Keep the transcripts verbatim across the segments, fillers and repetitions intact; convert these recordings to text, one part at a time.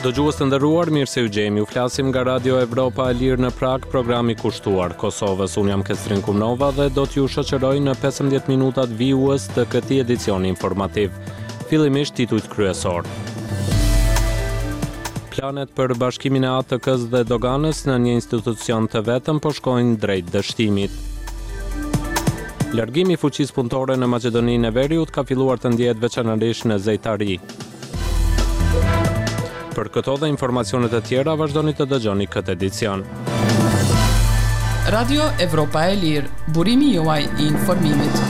Dëgjues të nderuar, mirë se u gjejmë. Ju flasim nga Radio Evropa e Lirë në Prag, programi kushtuar Kosovës. Unë jam Kestrin Kumnova dhe do t'ju shoqëroj në pesëmbëdhjetë minutat vijues të këtij edicioni informativ. Fillimisht titujt kryesor. Planet për bashkimin e A T K-s dhe Doganës në një institucion të vetëm po shkojnë drejt dështimit. Largimi i fuqisë punëtore në Maqedoninë e Veriut ka filluar të ndihet veçanërisht në Zejtari. Për këto dhe informacionet e tjera vazhdoni të dëgjoni këtë edicion. Radio Evropa e Lirë, burimi juaj i informimit.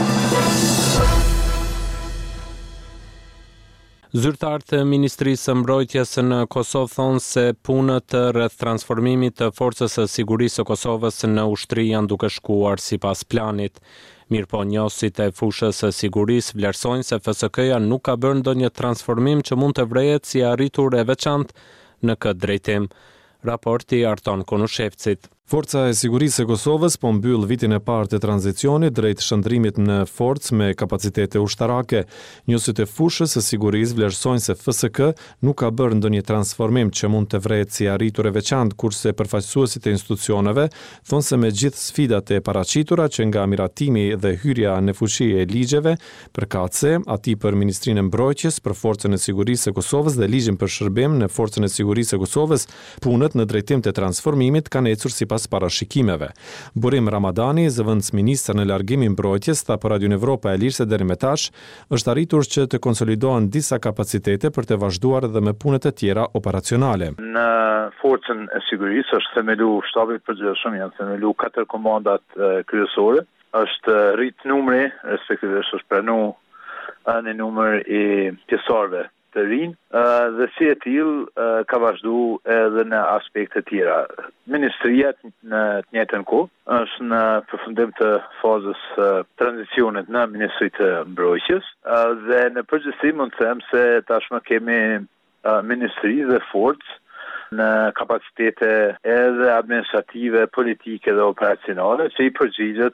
Zyrtarët e Ministrisë së Mbrojtjes në Kosovë thonë se punët rreth transformimit të Forcës së Sigurisë së Kosovës në ushtri janë duke shkuar sipas planit. Mirëpo njohësit e fushës së sigurisë vlerësojnë se F S K-ja nuk ka bërë ndonjë transformim që mund të vrehet si arritur e veçantë në këtë drejtim. Raporti Arton Konushevcit. Forca e Sigurisë së Kosovës po mbyll vitin e parë të tranzicionit drejt shndrimit në forcë me kapacitete ushtarake. Njohësit e fushës së sigurisë vlerësojnë se F S K nuk ka bërë ndonjë transformim që mund të vrehet si arritur e veçantë, kurse përfaqësuesit e institucioneve thonë se me gjithë sfidat e paraqitura që nga miratimi dhe hyrja në fuqi e ligjeve, përkatëse ati për Ministrinë e Mbrojtjes, për Forcën e Sigurisë së Kosovës dhe ligjin për shërbim në Forcën e Sigurisë së Kosovës, punët në drejtim të transformimit kanë ecur sipas parashikimeve. Burim Ramadani, zëvendës ministër në largimin mbrojtjes, tha për Radio Evropa e Lirë se deri më tash është arritur që të konsolidohen disa kapacitete për të vazhduar edhe me punët e tjera operacionale. Në Forcën e Sigurisë është themelu shtabi i përgjithshëm, janë themelu katër komandat e, kryesore, është rrit numri, respektivisht është pranu një numër i pjesëtarëve të rinë dhe si e tillë ka vazhdu edhe në aspekte tjera. Ministria në të njëjtën kohë është në përfundim të fazës tranzicionit në Ministrinë të Mbrojtjes dhe në përgjithësi mund të them se tashmë kemi ministri dhe forcë në kapacitete edhe administrative, politike dhe operacionale që i përgjigjet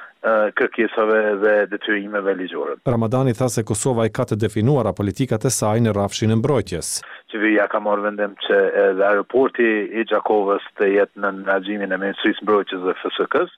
kërkesave dhe detyrimeve ligjore. Ramadani tha se Kosova i ka të definuara politikat e saj në rrafshin e mbrojtjes. Qeveria ka marrë vendim që edhe aeroporti i Gjakovës të jetë në menaxhimin e Ministrisë së Mbrojtjes dhe F S K-s,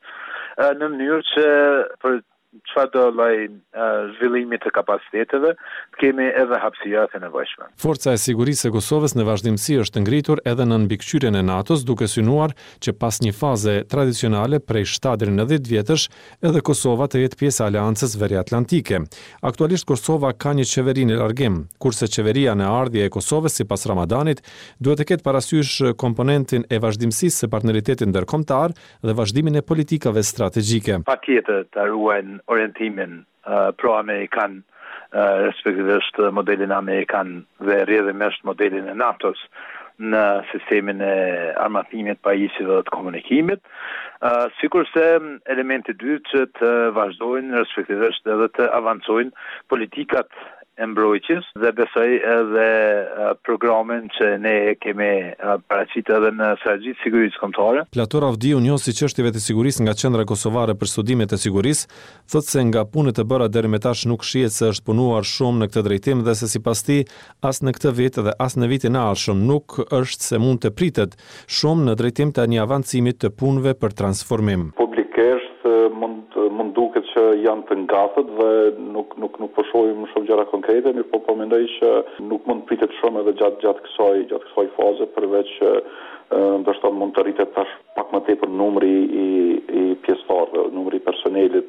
në mënyrë që për çfarë do lloj zhvillimit të kapaciteteve, kemi edhe hapësira të nevojshme. Forca e Sigurisë së Kosovës në vazhdimsi është ngritur edhe në mbikëqyrjen e NATO-s, duke synuar që pas një faze tradicionale prej shtatë deri në dhjetë vjetësh, edhe Kosova të jetë pjesë e Aleancës Veriatlantike. Aktualisht Kosova ka një qeveri në largim, kurse qeveria në ardhje e Kosovës sipas Ramadanit duhet të ketë parasysh komponentin e vazhdimsisë së partneritetit ndërkombëtar dhe vazhdimin e politikave strategjike. Patjetër të ruajnë orientimin uh, pro-amerikan, uh, respektivisht modelin amerikan dhe rrjedhimisht modelin e NATO-s në sistemin e armatimit, pajisjeve dhe të komunikimit, uh, sikurse elementi dytë që të vazhdojnë respektivisht edhe të avancojnë politikat e mbrojtjes dhe besoj edhe uh, programin që ne kemi uh, paraqitur edhe në strategjitë sigurisë kombëtare. Plator Avdiu, njohësi çështjeve të sigurisë nga Qendra Kosovare për Studimet të Sigurisë, thotë se nga punët e bëra deri më tash nuk shihet se është punuar shumë në këtë drejtim dhe se sipas tij as në këtë vit dhe as në vitin e ardhshëm nuk është se mund të pritet shumë në drejtim të një avancimit të punëve për transformim. Publikisht mund mund duket që janë të ngatët dhe nuk nuk nuk po shohim shumë gjëra konkrete, mirë po po mendoj që nuk mund pritet shumë edhe gjatë gjatë kësaj gjatë kësaj faze, përveç që ndoshta mund të rritet tash pak më tepër numri i i pjesëtarëve, numri i personelit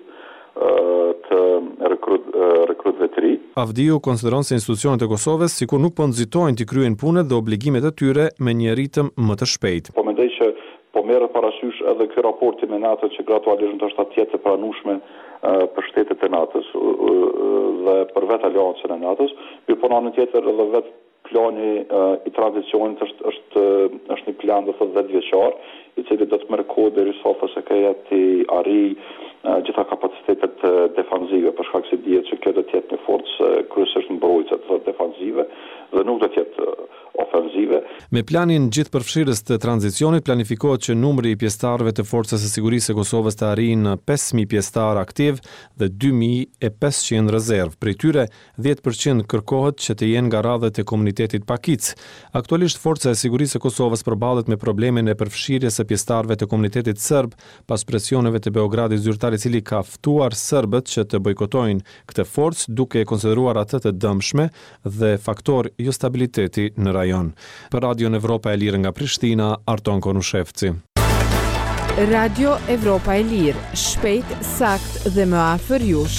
të rekrut rekrutëve të ri. Avdiu konsideron se institucionet e Kosovës sikur nuk po nxitojnë të kryejnë punët dhe obligimet e tyre me një ritëm më të shpejtë. Po mendoj që po merret parasysh edhe ky raporti me NATO që gradualisht ndoshta të jetë e pranueshme uh, për shtetet e NATO-s uh, uh, dhe për vetë aleancën e NATO-s, por po në anën tjetër edhe vetë plani uh, i tranzicionit është është është një plan do të thotë dhjetë vjeçar, i cili do të merr kohë derisa F S K-ja të arrijë uh, gjitha kapacitetet uh, defanzive, për shkak se dihet që kjo do të jetë një forcë uh, kryesisht mbrojtëse, do të thotë defanzive dhe nuk do të jetë uh, ofensive. Me planin gjithëpërfshirës të tranzicionit, planifikohet që numri i pjesëtarëve të Forcës së Sigurisë së Kosovës të arrijë në pesë mijë pjesëtar aktiv dhe dy mijë e pesëqind rezervë. Prej tyre, dhjetë përqind kërkohet që të jenë nga radhët e komunitetit pakic. Aktualisht Forca e Sigurisë së Kosovës përballet me problemin e përfshirjes së pjesëtarëve të komunitetit serb pas presioneve të Beogradit zyrtar, i cili ka ftuar serbët që të bojkotojnë këtë forcë, duke e konsideruar atë të dëmshme dhe faktor jo stabiliteti në rajon. Për Radio Evropa e Lirë nga Prishtina, Arton Konushevci. Radio Evropa e Lirë, shpejt, sakt dhe më afër jush.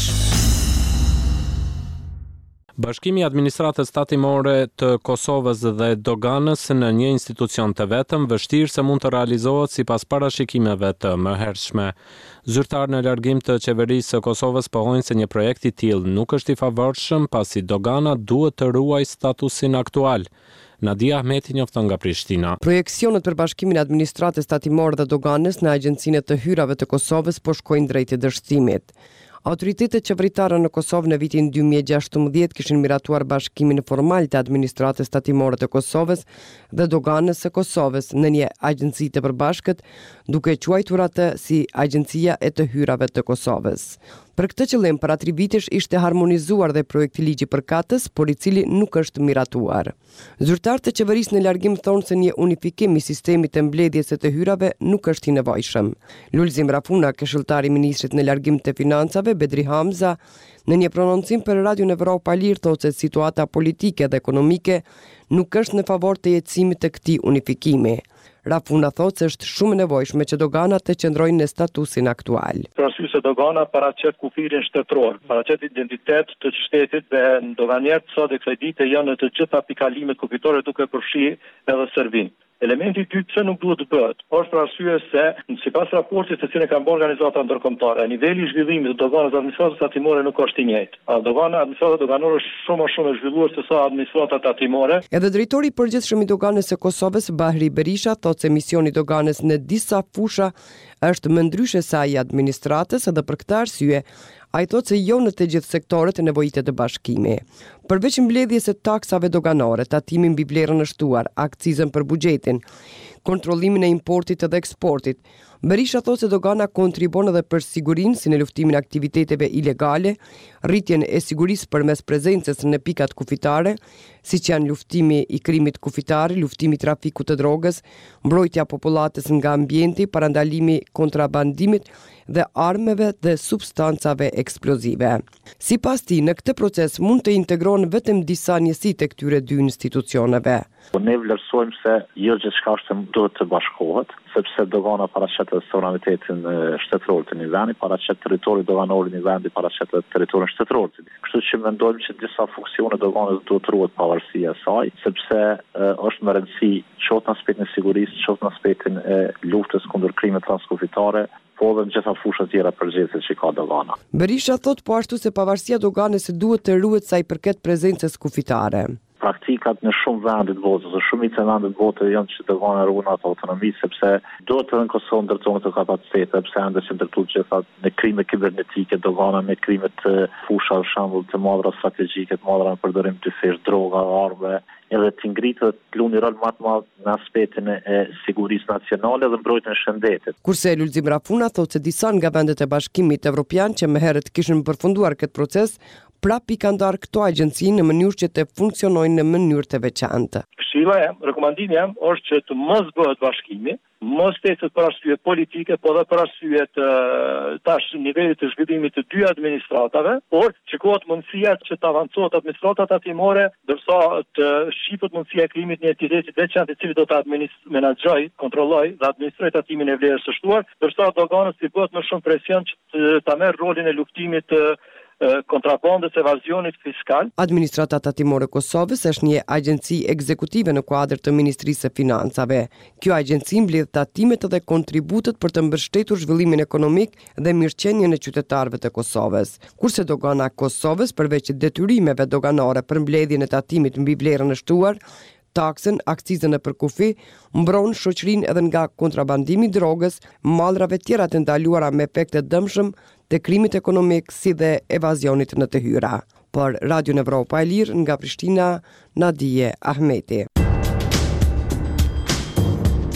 Bashkimi i Administratës Tatimore të Kosovës dhe Doganës në një institucion të vetëm vështirë se mund të realizohet sipas parashikimeve të mëhershme. Zyrtar në largim të qeverisë së Kosovës pohojnë se një projekt i tillë nuk është i favorshëm pasi Dogana duhet të ruajë statusin aktual. Nadia Ahmeti njofton nga Prishtina. Projekcionet për bashkimin e Administratës Tatimore dhe Doganës në Agjencinë të Hyrave të Kosovës po shkojnë drejt dështimit. Autoritetet qeveritare në Kosovë në vitin dy mijë e gjashtëmbëdhjetë kishin miratuar bashkimin formal të Administratës Tatimore të Kosovës dhe Doganës së Kosovës në një agjenci të përbashkët, duke quajtur atë si Agjencia e të Hyrave të Kosovës. Për këtë qëllim, për atë vitesh ishte harmonizuar dhe projekti ligji përkatës, por i cili nuk është miratuar. Zyrtarët e qeverisë në largim thonë se një unifikim i sistemit të mbledhjes së të hyrave nuk është i nevojshëm. Lulzim Rafuna, këshilltari i ministrit në largim të financave, Bedri Hamza, në një prononcim për Radio Evropa e Lirë thotë se situata politike dhe ekonomike nuk është në favor të jetësimit të këtij unifikimi. Rafuna thotë se është shumë e nevojshme që Dogana të qëndrojnë në statusin aktual. Për arsye se Dogana paraqet kufirin shtetëror, paraqet identitet të shtetit dhe doganierët sot e kësaj dite janë në të gjitha pikalimet kufitore duke përfshirë edhe Serbinë. Elementi i dytë pse nuk duhet të bëhet, është për arsye se sipas raportit të cilin kanë bërë organizata ndërkombëtare, niveli i zhvillimit të Doganës Administratës Tatimore nuk është i njëjtë. Dogana Administrata doganore është shumë më shumë e zhvilluar se sa Administrata Tatimore. Edhe drejtori i përgjithshëm i Doganës së Kosovës, Bahri Berisha, thotë se misioni i Doganës në disa fusha është më ndryshe se ai i administratës, edhe për këtë arsye ai thotë se jo në të gjithë sektorët e nevojitet të bashkimi. Përveç mbledhjes së taksave doganore, tatimin mbi vlerën e shtuar, akcizën për buxhetin, kontrollimin e importit dhe eksportit, Berisha thotë se Dogana kontribon edhe për sigurinë si në luftimin e aktiviteteve ilegale, rritjen e sigurisë përmes prezencës në pikat kufitare, siç janë luftimi i krimit kufitar, luftimi i trafikut të drogës, mbrojtja e popullatës nga ambienti, parandalimi kontrabandimit dhe armeve dhe substancave eksplozive. Sipas tij, në këtë proces mund të integrohen vetëm disa njësi të këtyre dy institucioneve. Ne vlerësojmë se jo gjithçka është duhet të bashkohet, sepse Dogana paraqet suveranitetin shtetëror të një vendi, paraqet territorin doganor të një vendi, paraqet territorin shtetëror. Kështu që mendojmë që disa funksione Doganës duhet të ruhet pavarësia e saj, sepse e, është më rëndësi qoftë në aspektin e sigurisë, qoftë në aspektin e luftës kundër krimeve transkufitare, po dhe në gjitha fushat tjera përgjithëse që ka Dogana. Berisha thot po ashtu se pavarësia Doganës duhet të ruhet sa i përket prezencës kufitare. Praktikat në shumë vende të botës, ose shumica e vendeve të botës janë që Dogana ruan atë autonomi, sepse duhet të në Kosovë ndërtohen të kapacitete, sepse ende që ndërtuar gjitha në krime kibernetike, Dogana me krime të fusha, për shembull, të madhra strategjike, të madhra në përdorim të fesh, droga, armë, edhe të ngritë të luajë rol më të madh në aspektin e sigurisë nacionale dhe mbrojtjen e shëndetit. Kurse Lulzim Rafuna thotë se disa nga vendet e Bashkimit Evropian që më herët kishin përfunduar këtë proces, prap i kanë ndarë këto agjenci në mënyrë që të funksionojnë në mënyrë të veçantë. Këshilla jam, rekomandimi jam është që të mos bëhet bashkimi, mos tetet për arsye politike, po dhe për arsye të tash nivelit të zhvillimit të dy administratave, por çikohet mundësia që të avancohet administrata tatimore, ndërsa të shqipet mundësia e krijimit një entiteti veçantë i cili do të menaxhojë, kontrollojë dhe administrojë tatimin e vlerës së shtuar, ndërsa Doganës i bëhet më shumë presion që ta merr rolin e luftimit të kontrabandës, evazionit fiskal. Administrata tatimore e Kosovës është një agjenci ekzekutive në kuadër të Ministrisë së Financave. Kjo agjenci mbledh tatimet dhe kontributet për të mbështetur zhvillimin ekonomik dhe mirëqenien e qytetarëve të Kosovës. Kurse Dogana e Kosovës, përveç detyrimeve doganore për mbledhjen e tatimit mbi vlerën e shtuar, taksën, akcizën e për kufi, mbron shoqërinë edhe nga kontrabandimi i drogës, mallrave tjera të ndaluara me efekte dëmshëm të krimit ekonomik si dhe evazionit në të hyra. Për Radio Evropa e Lirë nga Prishtina, Nadije Ahmeti.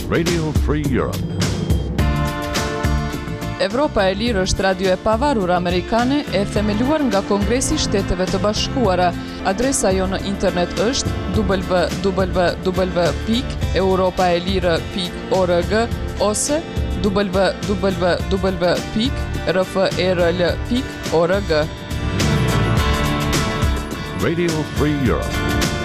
Radio Free Europe. Evropa e Lirë është radio e pavarur amerikane e themeluar nga Kongresi i Shteteve të Bashkuara. Adresa jo në internet është w w w pikë europaelire pikë org ose w w w pikë r f e r l pikë org. Radio Free Europe.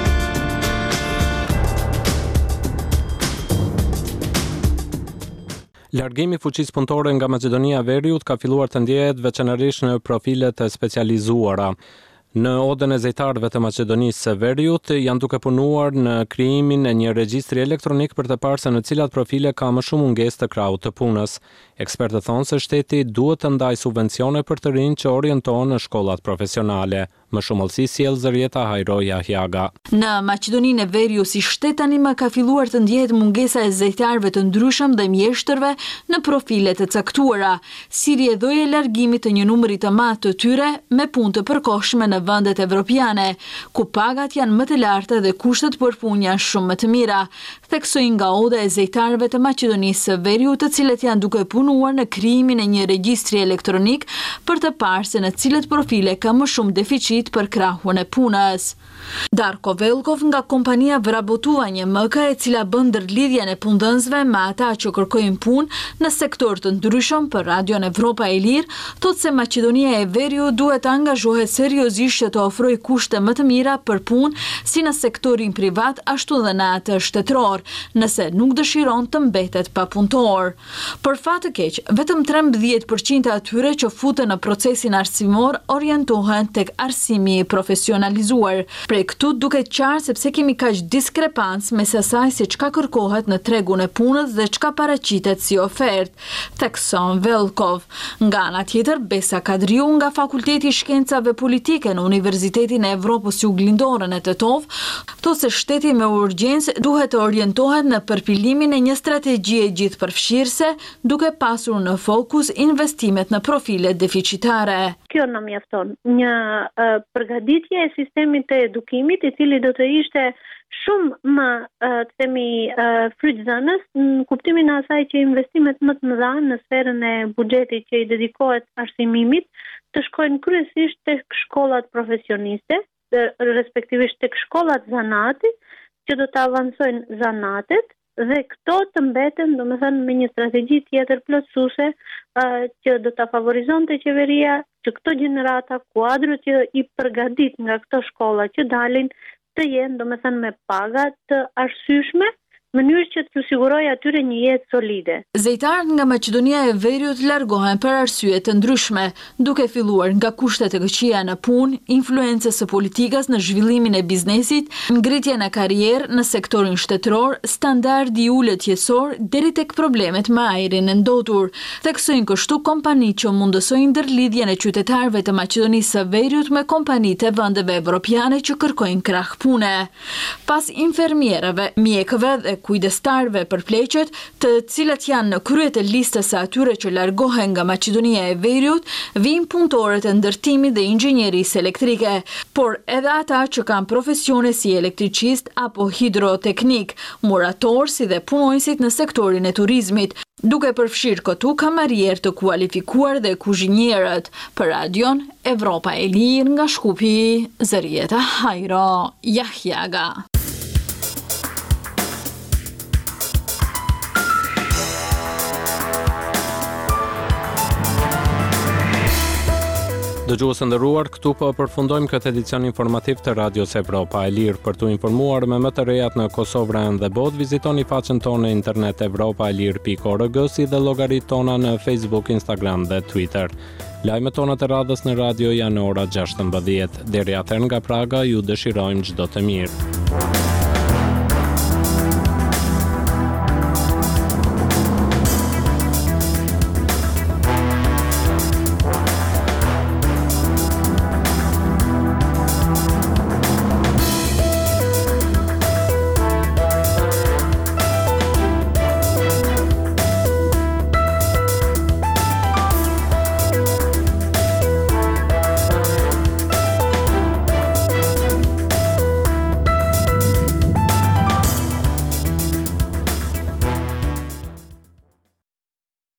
Largimi i fuqisë punëtore nga Maqedonia e Veriut ka filluar të ndjehet veçanërisht në profilet e specializuara. Në odën e zejtarëve të Maqedonisë së Veriut janë duke punuar në krijimin e një regjistri elektronik për të parë se në cilat profile ka më shumë mungesë të krahut të punës. Ekspertët thonë se shteti duhet të ndajë subvencione për të rinj që orientohen në shkollat profesionale. Më shumë ëllësi sjell Zërieta Hajroja Hjaga. Në Maqedoninë e Veriut si shtet tani më ka filluar të ndjehet mungesa e zejtarëve të ndryshëm dhe mjeshtërve në profile të caktuara, si rrjedhoi e largimit të një numri të madh të tyre me punë të përkohshme në vendet evropiane, ku pagat janë më të larta dhe kushtet për punë janë shumë më të mira, theksoi nga oda e zejtarëve të Maqedonisë së Veriut, të cilët janë duke punuar në krijimin e një regjistri elektronik për të parë se në cilët profile ka më shumë deficit për krahun e punës. Darko Velkov nga kompania Vrabotua, një M K e cila bën ndërlidhjen e punëdhënësve me ata që kërkojnë punë në sektor të ndryshëm për Radion Evropa e Lirë, thotë se Maqedonia e Veriut duhet të angazhohet seriozisht që të ofrojë kushte më të mira për punë si në sektorin privat ashtu dhe në atë shtetëror, nëse nuk dëshiron të mbetet papunëtor. Për fat të keq, vetëm trembëdhjetë përqind e atyre që futen në procesin arsimor orientohen tek arsimi i profesionalizuar. Prej këtu duket qartë sepse kemi kaq diskrepancë mes asaj se çka kërkohet në tregun e punës dhe çka paraqitet si ofertë, thekson Velkov. Nga ana tjetër, Besa Kadriu nga Fakulteti i Shkencave Politike në Universitetin e Evropës Juglindore në Tetov, thotë se shteti me urgjencë duhet të orientohet në përfilimin e një strategjie gjithëpërfshirëse, duke pasur në fokus investimet në profile deficitare. Kjo na mjafton. Një uh, përgatitje e sistemit të edukimit, i cili do të ishte shumë më uh, të themi uh, frytëzënës, në kuptimin e asaj që investimet më të mëdha në sferën e buxhetit që i dedikohet arsimimit të shkojnë kryesisht tek shkollat profesioniste, respektivisht tek shkollat zanati, që do të avancojnë zanatet, dhe këto të mbeten, domethënë, me një strategji tjetër plotësuese uh, që do ta favorizonte qeveria që këto gjenerata, kuadro që i përgatit nga këto shkolla që dalin, të jenë, domethënë, me paga të arsyeshme, mënyrë që të sigurojë atyre një jetë solide. Zejtarët nga Maqedonia e Veriut largohen për arsye të ndryshme, duke filluar nga kushtet e këqija në punë, influencës së politikës në zhvillimin e biznesit, ngritjen e karrierë në sektorin shtetëror, standardi i ulët jetësor deri tek problemet me ajrin e ndotur. Theksojnë kështu kompani që mundësojnë ndërlidhjen e qytetarëve të Maqedonisë së Veriut me kompanitë e vendeve evropiane që kërkojnë krah pune. Pas infermierëve, mjekëve dhe kujdestarëve për pleqet, të cilët janë në krye të listës së atyre që largohen nga Maqedonia e Veriut, vijnë punëtorët e ndërtimit dhe inxhinierisë elektrike, por edhe ata që kanë profesione si elektricist apo hidroteknik, murator si dhe punonjësit në sektorin e turizmit, duke përfshirë këtu kamarierë të kualifikuar dhe kuzhinierët. Për Radion Evropa e Lirë nga Shkupi, Zërieta Hajro Jahjaga. Dëgjues nderuar, këtu po përfundojmë këtë edicion informativ të Radios Evropa e Lirë. Për t'u informuar me më të rejat në Kosovë dhe botë, vizitoni faqen tonë në internet evropa e lirë pikë org, si dhe llogaritë tona në Facebook, Instagram dhe Twitter. Lajmet tona të radhës në radio janë ora gjashtëmbëdhjetë. Deri atëherë nga Praga ju dëshirojmë çdo të mirë.